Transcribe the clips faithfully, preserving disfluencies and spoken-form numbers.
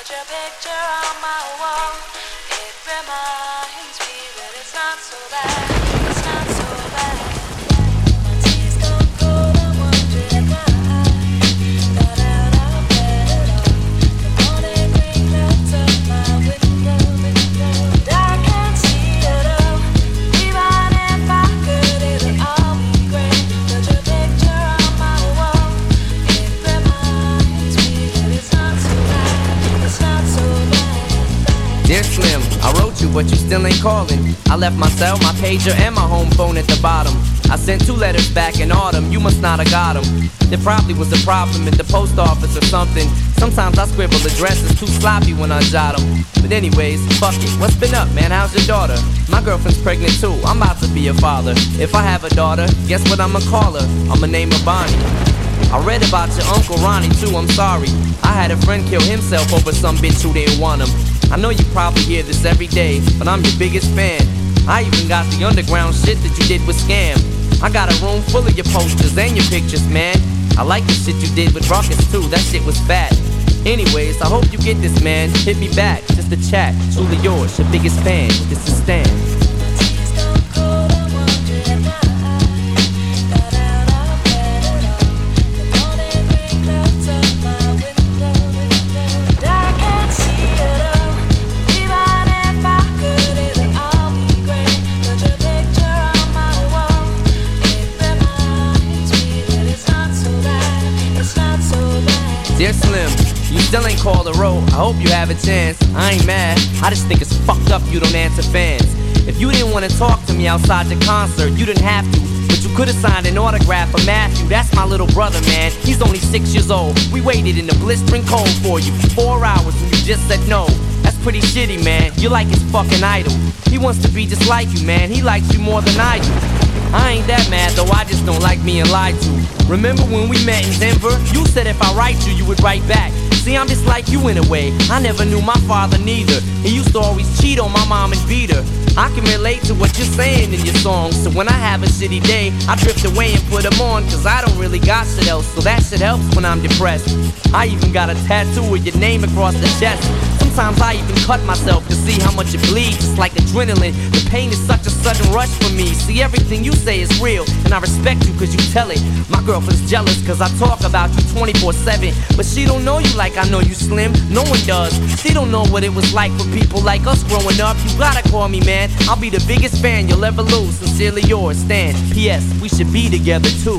Put your picture on my wall. It reminds me that it's not so bad. It's not so bad. My tears don't cold, I'm wondering why. Got out of bed at all. The morning rain clouds up my window, window. And I can't see it all. Even if I could, it'll all be great. Put your picture on my wall. It reminds me that it's not so bad. It's not so bad. Dear Slim, I wrote you, but you still ain't calling. I left my cell, my pager, and my home phone at the bottom. I sent two letters back in autumn, you must not have got them. There probably was a problem at the post office or something. Sometimes I scribble addresses too sloppy when I jot them. But anyways, fuck it, what's been up, man? How's your daughter? My girlfriend's pregnant too, I'm about to be a father. If I have a daughter, guess what I'ma call her? I'ma name her Bonnie. I read about your Uncle Ronnie too, I'm sorry. I had a friend kill himself over some bitch who didn't want him. I know you probably hear this every day, but I'm your biggest fan. I even got the underground shit that you did with Scam. I got a room full of your posters and your pictures, man. I like the shit you did with Ruckus too, that shit was fat. Anyways, I hope you get this, man. Hit me back, just a chat. Truly yours, your biggest fan. This is Stan. Dear Slim, you still ain't called a road. I hope you have a chance. I ain't mad. I just think it's fucked up you don't answer fans. If you didn't want to talk to me outside your concert, you didn't have to. But you could have signed an autograph for Matthew. That's my little brother, man. He's only six years old. We waited in the blistering cold for you for four hours and you just said no. That's pretty shitty, man. You're like his fucking idol. He wants to be just like you, man. He likes you more than I do. I ain't that mad though, I just don't like being lied to. Remember when we met in Denver? You said if I write you, you would write back. See, I'm just like you in a way. I never knew my father neither. He used to always cheat on my mom and beat her. I can relate to what you're saying in your songs. So when I have a shitty day, I drift away and put them on. Cause I don't really got shit else, so that shit helps when I'm depressed. I even got a tattoo with your name across the chest. Sometimes I even cut myself to see how much it bleeds. It's like adrenaline, the pain is such a sudden rush for me. See, everything you say is real, and I respect you cause you tell it. My girlfriend's jealous cause I talk about you twenty-four seven. But she don't know you like I know you, Slim. No one does. She don't know what it was like for people like us growing up. You gotta call me, man. I'll be the biggest fan you'll ever lose. Sincerely yours, Stan. P S. We should be together too.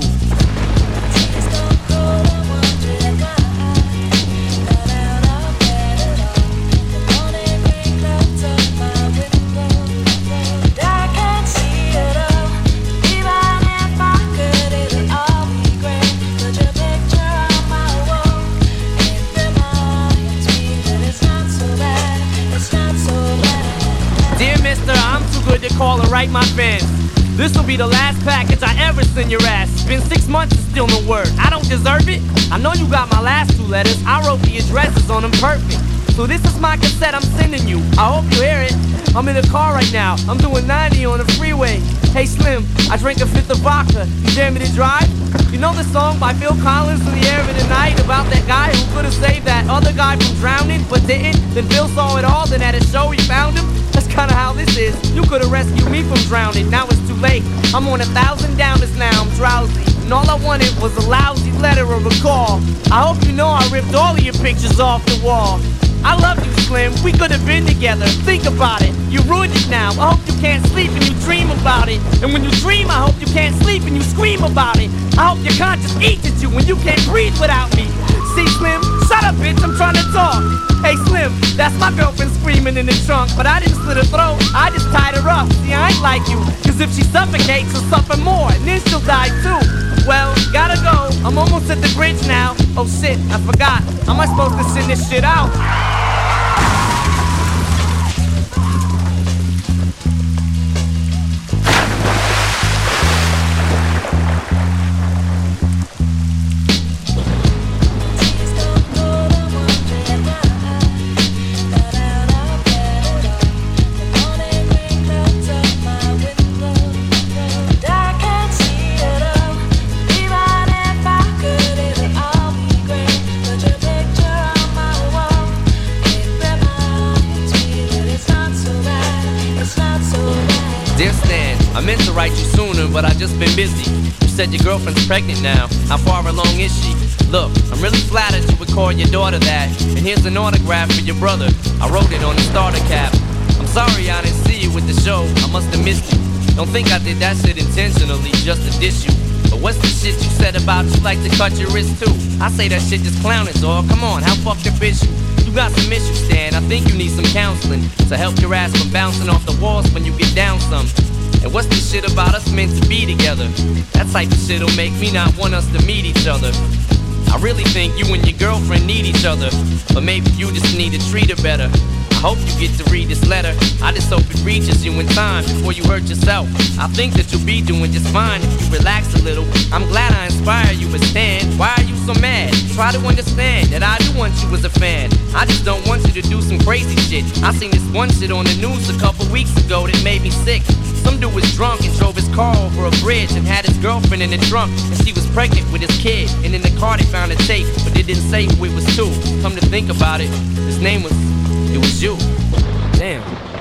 To call and write my fans. This'll be the last package I ever send your ass. It's been six months and still no word. I don't deserve it. I know you got my last two letters. I wrote the addresses on them perfect. So this is my cassette I'm sending you. I hope you hear it. I'm in the car right now. I'm doing ninety on the freeway. Hey Slim, I drank a fifth of vodka. You dare me to drive? You know the song by Phil Collins, In the Air of the Night, about that guy who could have saved that other guy from drowning but didn't? Then Phil saw it all, then at a show he found him. That's kinda how this is. You could've rescued me from drowning, now it's too late. I'm on a thousand downers now, I'm drowsy. And all I wanted was a lousy letter or a call. I hope you know I ripped all of your pictures off the wall. I love you, Slim, we could've been together. Think about it, you ruined it now. I hope you can't sleep and you dream about it. And when you dream, I hope you can't sleep and you scream about it. I hope your conscience eats at you when you can't breathe without me. See, Slim, shut up, bitch, I'm trying to talk. Hey, Slim, that's my girlfriend screaming in the trunk. But I didn't slit her throat, I just tied her up. See, I ain't like you, cause if she suffocates, she'll suffer more, and then she'll die too. Well, gotta go, I'm almost at the bridge now. Oh shit, I forgot, how am I supposed to send this shit out? I meant to write you sooner, but I just been busy. You said your girlfriend's pregnant now. How far along is she? Look, I'm really flattered you would call your daughter that. And here's an autograph for your brother. I wrote it on the starter cap. I'm sorry I didn't see you with the show. I must have missed you. Don't think I did that shit intentionally just to diss you. But what's the shit you said about you like to cut your wrist too? I say that shit just clowning, dawg. Come on, how fucked up is you? You got some issues, Stan. I think you need some counseling to help your ass from bouncing off the walls when you get down some. And what's this shit about us meant to be together? That type of shit'll make me not want us to meet each other. I really think you and your girlfriend need each other, but maybe you just need to treat her better. I hope you get to read this letter. I just hope it reaches you in time before you hurt yourself. I think that you'll be doing just fine if you relax a little. I'm glad I inspire you as Stan. Why are you so mad? Try to understand that I do want you as a fan. I just don't want you to do some crazy shit. I seen this one shit on the news a couple weeks ago that made me sick. Some dude was drunk and drove his car over a bridge and had his girlfriend in the trunk, and she was pregnant with his kid. And in the car they found a tape, but they didn't say who it was to. Come to think about it, his name was, it was you. Damn.